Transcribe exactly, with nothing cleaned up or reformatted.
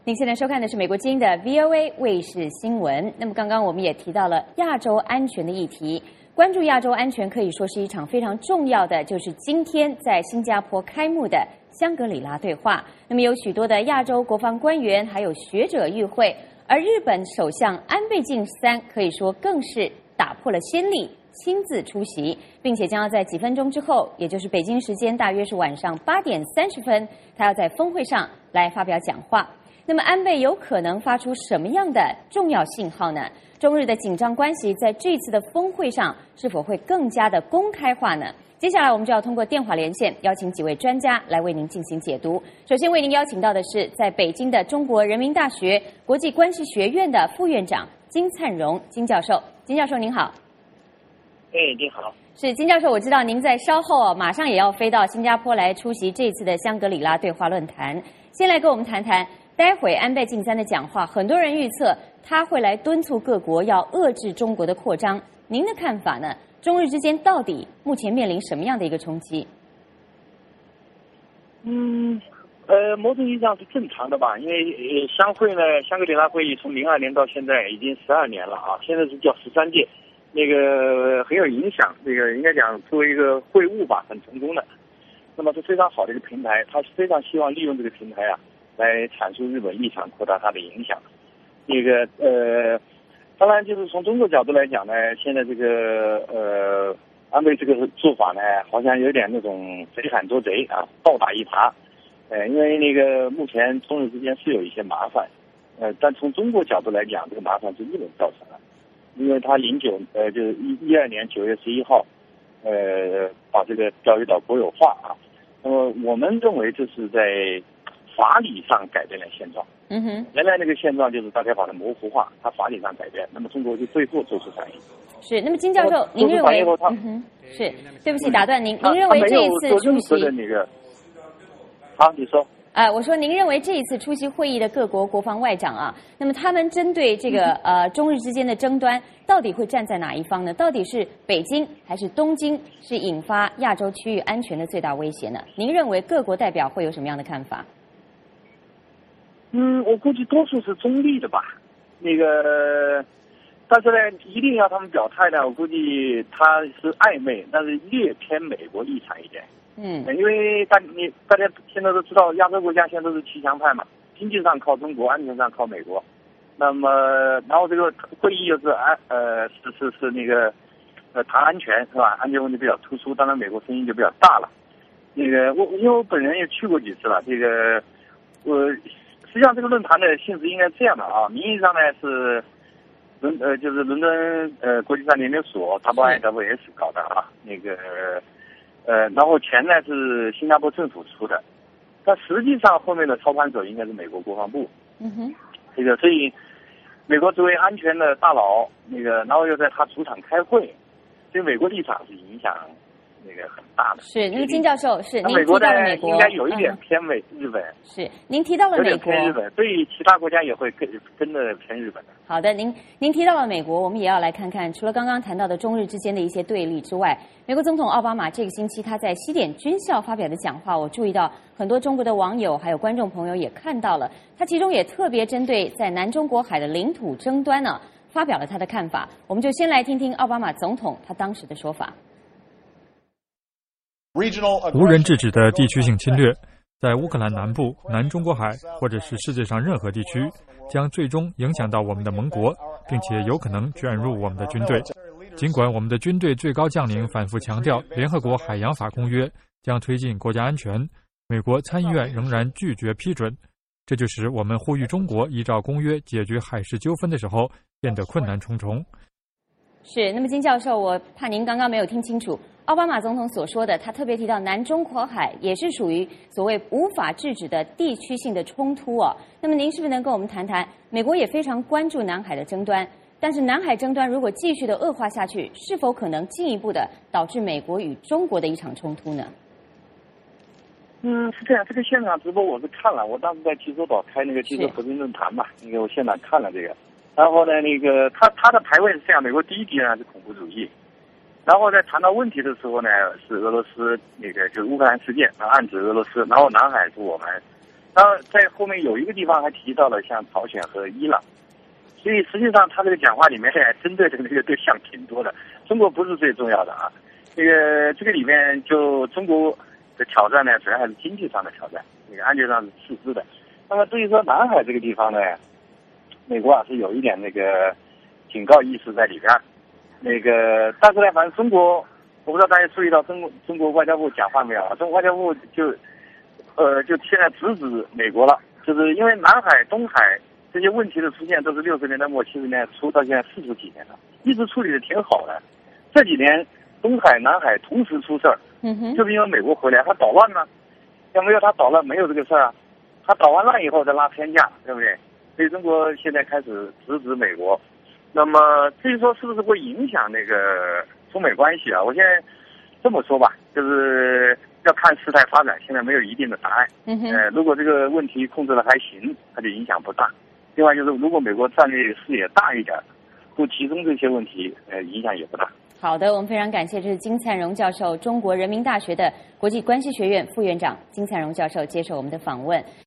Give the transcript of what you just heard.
您现在收看的是美国之音的 V O A 卫视新闻。那么刚刚我们也提到了亚洲安全的议题，关注亚洲安全可以说是一场非常重要的，就是今天在新加坡开幕的香格里拉对话。那么有许多的亚洲国防官员还有学者与会，而日本首相安倍晋三可以说更是打破了先例，亲自出席，并且将要在几分钟之后，也就是北京时间大约是晚上八点三十分，他要在峰会上来发表讲话。那么安倍有可能发出什么样的重要信号呢？中日的紧张关系在这次的峰会上是否会更加的公开化呢？接下来我们就要通过电话连线，邀请几位专家来为您进行解读。首先为您邀请到的是在北京的中国人民大学国际关系学院的副院长金灿荣金教授。金教授您好。 哎，你好。 是金教授，我知道您在稍后、哦、马上也要飞到新加坡来出席这次的香格里拉对话论坛。先来跟我们谈谈待会安倍晋三的讲话，很多人预测他会来敦促各国要遏制中国的扩张。您的看法呢？中日之间到底目前面临什么样的一个冲击？ 嗯，呃，某种意义上是正常的吧，因为呃，香会呢，香格里拉会议从零二年到现在已经十二年了啊，现在是叫十三届，那个很有影响，这个应该讲作为一个会晤吧，很成功的。那么是非常好的一个平台，他是非常希望利用这个平台啊。来阐述日本立场，扩大它的影响。这个呃，当然就是从中国角度来讲呢，现在这个呃安倍这个做法呢，好像有点那种贼喊捉贼啊，倒打一耙。呃，因为那个目前中日之间是有一些麻烦，呃，但从中国角度来讲，这个麻烦是日本造成的，因为他零九呃就是一一二年九月十一号，呃把这个钓鱼岛国有化啊。那么我们认为这是在法理上改变了现状。 嗯哼， 原来那个现状就是大家把它模糊化，它法理上改变，那么中国就被迫做出反应。 是，那么金教授，您认为？嗯哼，是，对不起，打断您。您认为这一次出席的那个？好，你说。 呃，我说，您认为这一次出席会议的各国国防外长啊，那么他们针对这个呃中日之间的争端，到底会站在哪一方呢？到底是北京还是东京是引发亚洲区域安全的最大威胁呢？您认为各国代表会有什么样的看法？ 嗯，我估计多数是中立的吧。那个，但是呢，一定要他们表态呢，我估计他是暧昧，但是略偏美国立场一点。 嗯， 因为大你大家现在都知道，亚洲国家现在都是骑墙派嘛，经济上靠中国，安全上靠美国。那么，然后这个会议又是安呃是是是那个呃谈安全是吧？安全问题比较突出，当然美国声音就比较大了。那个我因为我本人也去过几次了，这个我。实际上，这个论坛的性质应该这样的啊，名义上呢是伦呃就是伦敦呃国际战略研究所 W I W S 搞的啊，那个呃然后钱呢是新加坡政府出的，但实际上后面的操盘手应该是美国国防部。 嗯哼， 这个所以美国作为安全的大佬，那个然后又在他主场开会，所以美国立场是影响那个很大的。 是，那个金教授是您提到了美国， 应该有一点偏美日本。 嗯、是，您提到了美国， 偏日本，所以其他国家也会跟跟着偏日本的。 好的，您您提到了美国，我们也要来看看，除了刚刚谈到的中日之间的一些对立之外，美国总统奥巴马这个星期他在西点军校发表的讲话，我注意到很多中国的网友还有观众朋友也看到了，他其中也特别针对在南中国海的领土争端呢，发表了他的看法。我们就先来听听奥巴马总统他当时的说法。 无人制止的地区性侵略，在乌克兰南部、南中国海或者是世界上任何地区，将最终影响到我们的盟国，并且有可能卷入我们的军队。尽管我们的军队最高将领反复强调联合国海洋法公约将推进国家安全，美国参议院仍然拒绝批准，这就使我们呼吁中国依照公约解决海事纠纷的时候变得困难重重。 是，那么金教授，我怕您刚刚没有听清楚，奥巴马总统所说的，他特别提到南中国海也是属于所谓无法制止的地区性的冲突哦。那么您是不是能跟我们谈谈，美国也非常关注南海的争端，但是南海争端如果继续的恶化下去，是否可能进一步的导致美国与中国的一场冲突呢？ 嗯，是这样，这个现场直播我是看了，我当时在济州岛开那个济州和平论坛嘛，那个我现场看了这个。然后呢，那个他他的排位是这样，美国第一敌人是恐怖主义，然后在谈到问题的时候呢，是俄罗斯那个就是乌克兰事件，然后暗指俄罗斯，然后南海是我们当然在后面有一个地方还提到了像朝鲜和伊朗，所以实际上他这个讲话里面针对的那个对象挺多的。中国不是最重要的啊，这个这个里面就中国的挑战呢，主要还是经济上的挑战，那个安全上是次之的。那么至于说南海这个地方呢，美国啊是有一点那个警告意识在里边，那个但是呢，反正中国，我不知道大家注意到中国中国外交部讲话没有啊？中国外交部就呃就现在直指美国了，就是因为南海、东海这些问题的出现都是六十年代末七十年代初到现在四十几年了，一直处理的挺好的。这几年东海、南海同时出事儿， 嗯哼， 就是因为美国回来他捣乱呢，要没有他捣乱没有这个事儿啊，他捣完乱以后再拉偏架，对不对？所以中国现在开始直指美国。那么至于说是不是会影响那个中美关系啊？我现在这么说吧，就是要看事态发展，现在没有一定的答案。 嗯哼， 呃，如果这个问题控制的还行，它就影响不大。另外就是，如果美国战略视野大一点，不集中这些问题，呃，影响也不大。 好的，我们非常感谢，这是金灿荣教授，中国人民大学的国际关系学院副院长金灿荣教授接受我们的访问。